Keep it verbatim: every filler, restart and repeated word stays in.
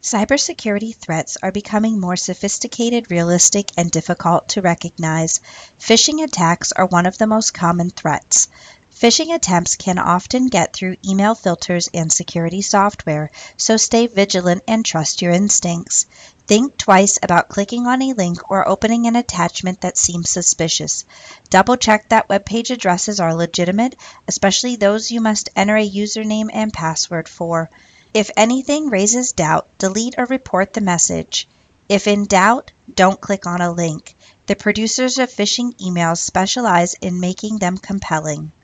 Cybersecurity threats are becoming more sophisticated, realistic, and difficult to recognize. Phishing attacks are one of the most common threats. Phishing attempts can often get through email filters and security software, so stay vigilant and trust your instincts. Think twice about clicking on a link or opening an attachment that seems suspicious. Double-check that web page addresses are legitimate, especially those you must enter a username and password for. If anything raises doubt, delete or report the message. If in doubt, don't click on a link. The producers of phishing emails specialize in making them compelling.